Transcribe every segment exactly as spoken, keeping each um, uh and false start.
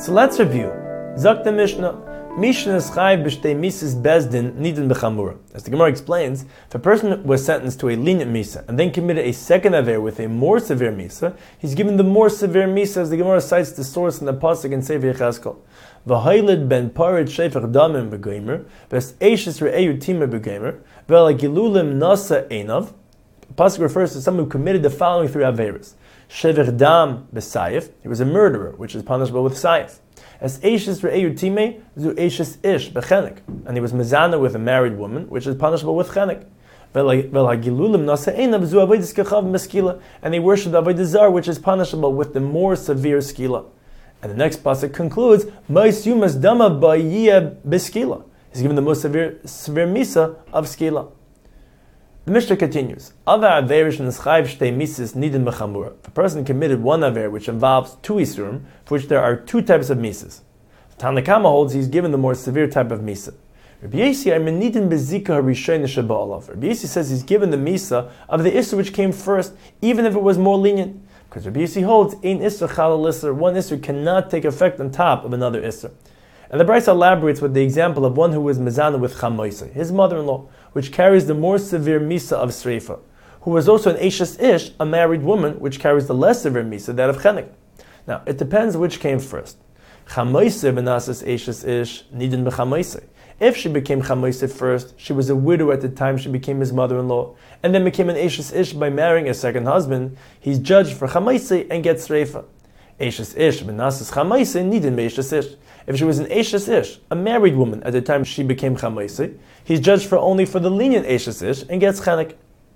So let's review. Zok the Mishnah. Mishnah is chayv b'shtei misas bezdin nidin b'chamura. As the Gemara explains, if a person was sentenced to a lenient misa and then committed a second aver with a more severe misa, he's given the more severe misa, as the Gemara cites the source in the pasuk in Sefer Yechezkel. V'haylid ben parid shefach damim b'geimer, v'es eishes re'eyu tima b'geimer, v'ela gilulim nasa einav. The pasuk refers to someone who committed the following three averas. Shevach dam b'sayif, he was a murderer, which is punishable with sayif. As Eishes Re'eyu Timei, Zu Eishes Ish Bechenek. And he was mezana with a married woman, which is punishable with chenek. And he worshipped Avodah Zarah, which is punishable with the more severe skila. And the next pasuk concludes, Mais Yumas Dama Ba'yiyah Beskila. He's given the most severe, severe misa of skila. The Mishnah continues, Ava Averish and Schayv Shtei Mises Nidin Mechamura. If a person committed one Aver which involves two Isurim, for which there are two types of Mises. Tanna Kama holds he's given the more severe type of Misa. Rabbi Yossi Nidin Bezika Harishayin Shaba'alav. Rabbi Yossi says he's given the Misa of the Isur which came first, even if it was more lenient. Because Rabbi Yossi holds, Ein Isur Chalal Isur, one Isur cannot take effect on top of another Isur. And the Brisa elaborates with the example of one who was mezana with Chamoisai, his mother-in-law, which carries the more severe misa of Sreifa, who was also an Eishes Ish, a married woman, which carries the less severe misa, that of Chenek. Now, it depends which came first. Chamoisai benasas Eishes Ish, nidin b'chamoisai. If she became Chamoisai first, she was a widow at the time she became his mother-in-law, and then became an Eishes Ish by marrying a second husband, he's judged for Chamoisai and gets Sreifa. Eishes Ish benasas Chamoisai, nidin b'Eishes Ish. If she was an Eishes Ish, a married woman at the time she became Chamoisai, he's judged for only for the lenient Eishes Ish and gets Chenek.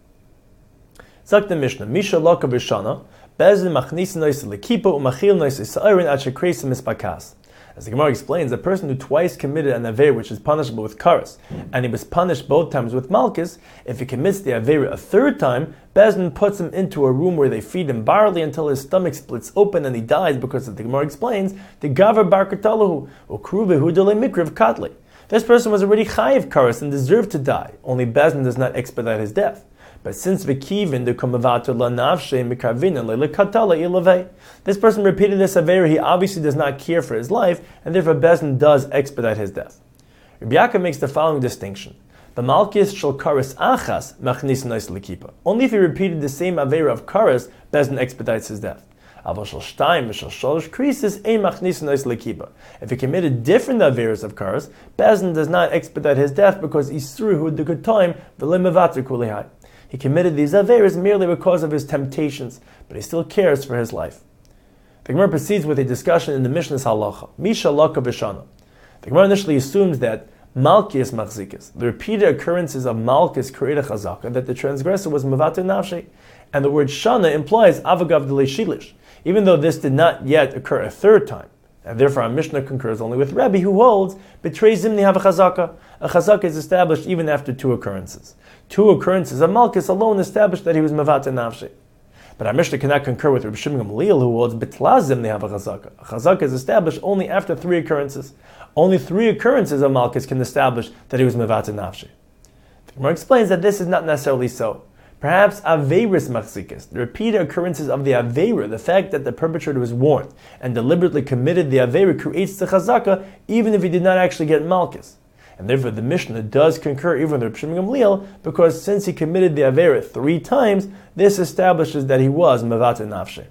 Zak the Mishnah, Misha Loka B'Shana, Bezin Machnis Nois Lekipa Umachil Nois Sa'arin At Shekresim Mispakas. As the Gemara explains, a person who twice committed an Aver which is punishable with Karas, and he was punished both times with Malchus, if he commits the Aver a third time, Bezin puts him into a room where they feed him barley until his stomach splits open and he dies, because, as the Gemara explains, the Gavar Bar Katalahu, Ukrubehu Dele Mikriv Katli. This person was already chayiv Karas and deserved to die, only Bezin does not expedite his death. But since V'kivin the Kamavato La Navshe Mikavina Lele Katala Ilavei, this person repeated this Aver, he obviously does not care for his life, and therefore Bezin does expedite his death. Rabbi Yaakov makes the following distinction. The Malchus shall Karas Achas Machnis Nois Lekipa. Only if he repeated the same Aver of Karas, Bezin expedites his death. If he committed different Averas of Karas, Bezin does not expedite his death because Isruhu the good time v'lemevater kulihai. He committed these Averas merely because of his temptations, but he still cares for his life. The Gemara proceeds with a discussion in the Mishnah's Halacha. Misha Laka V'Shana. The Gemara initially assumes that Malchus Machzikas, the repeated occurrences of Malchus create a chazaka, that the transgressor was Mavater Nafshe, and the word Shana implies Avagav Dele Shilish, even though this did not yet occur a third time. And therefore our Mishnah concurs only with Rebbe, who holds, betrays Zimni have a chazaka. A chazaka is established even after two occurrences. Two occurrences of Malchus alone established that he was Mavater Nafshe. But our Mishnah cannot concur with Rabbi Shimon Gamliel, who holds Betla Zimni have a chazaka. A chazaka is established only after three occurrences. Only three occurrences of Malchus can establish that he was Mavater Nafshe. The Gemara explains that this is not necessarily so. Perhaps Averis Machzikas, the repeated occurrences of the Avera, the fact that the perpetrator was warned and deliberately committed the Avera, creates the Chazaka even if he did not actually get Malchus. And therefore the Mishnah does concur even with Reb Shimon Gamliel, because since he committed the Avera three times, this establishes that he was Mavater Nafshe.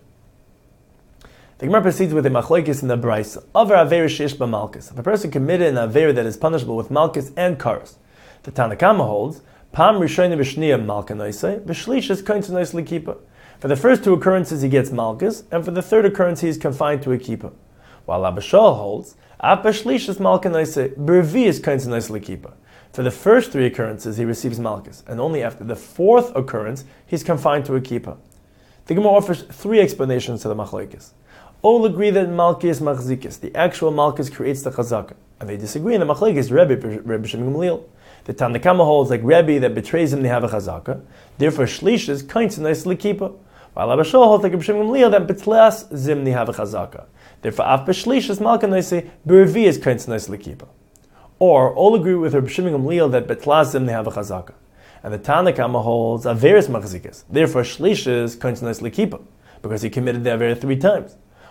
The Gemara proceeds with a machlokes in the Brisa. Aver Avera sheish b'Malchus. If a person committed an Avera that is punishable with Malchus and Karas, the Tanna Kama holds, Pam Rishayna V'Shniya Malka Noisei, V'Shlishas Kaintu Nois Lekipa. For the first two occurrences he gets Malchus, and for the third occurrence he is confined to a Kippah. While Abba Shaul holds, Apa Shlishas Malka Noisei, B'Revi'is Kaintu Nois Lekipa. For the first three occurrences he receives Malchus, and only after the fourth occurrence he is confined to a Kippah. The Gemara offers three explanations to the machlokes. All agree that Malchus Machzikis, the actual Malchus, creates the Chazaka, and they disagree in the machlokes Rebbe, Rebbe Shimon Gamliel. The Tanna Kama holds like Rebbe that betrays him they have a chazaka. Therefore, Shlish is kaints nice lekipa. While Abba Shaul holds like Rebbe Shimon Gamliel that betlas zimni have a chazaka. Therefore, af b'shlish is malka nice b'revi is kaints nice lekipa. Or all agree with Rebbe Shimon Gamliel that betlas zimni have a chazaka. And the Tanna Kama holds averis machzikas. Therefore, Shlish is kaints nice lekipa because he committed the aver three times.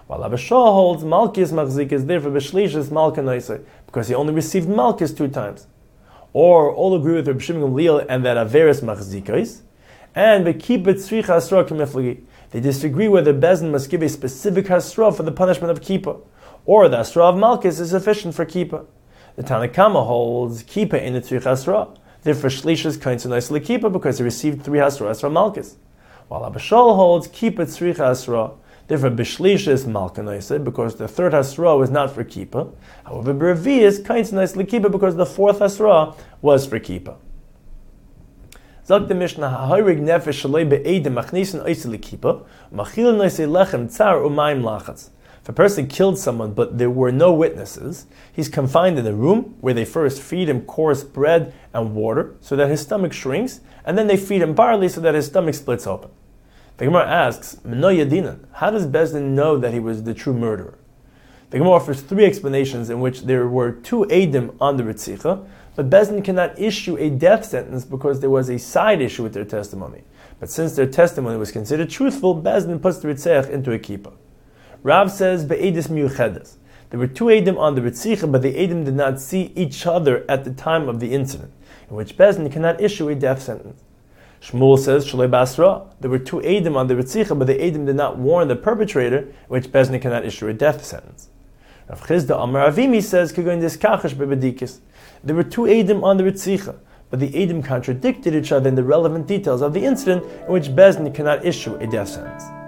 While Abba Shaul holds Malchus Machzik is there for Beshlishis Malka Noisei, because he only received Malchus two times. Or all agree with Reb Shimon Gamliel and that Averis Machzikais, and Bekibet Tzricha Hasra K'miflagi. They disagree whether Bezdin must give a specific Hasra for the punishment of Kippah, or the Hasra of Malchus is sufficient for Kippah. The Tanakama holds Kippah in the Tzricha Hasra. Therefore, Shlishis Kainz Noisei Kippah because he received three Hasras from Malchus. While Abba Shaul holds Kippah Tzricha Hasra. Therefore, B'Shlishis Malka Noisei, because the third Hasra was not for Kippah. However, B'Revi'is Kainz Noisei Kippah, because the fourth Hasra was for Kippah. Zog the Mishnah, Ha'horig nefesh shalei be'edim machnisen oisei l'kippah, machil noisei lechem tzar u'mayim lachatz. If a person killed someone but there were no witnesses, he's confined in a room where they first feed him coarse bread and water so that his stomach shrinks, and then they feed him barley so that his stomach splits open. The Gemara asks, Meno Yadinan, how does Bezdin know that he was the true murderer? The Gemara offers three explanations in which there were two Eidim on the Ritzicha, but Bezdin cannot issue a death sentence because there was a side issue with their testimony. But since their testimony was considered truthful, Bezdin puts the Ritzech into a kippah. Rav says, Be'edis miuchedes. There were two Eidim on the Ritzicha, but the Eidim did not see each other at the time of the incident, in which Bezdin cannot issue a death sentence. Shmuel says, Shalei Basra. There were two Eidim on the Ritzicha, but the Eidim did not warn the perpetrator, in which Bezdin cannot issue a death sentence. Rav Chizda Amar Avimi says, Kagoin Diskachash Bebedikis. There were two Eidim on the Ritzicha, but the Eidim contradicted each other in the relevant details of the incident, in which Bezdin cannot issue a death sentence.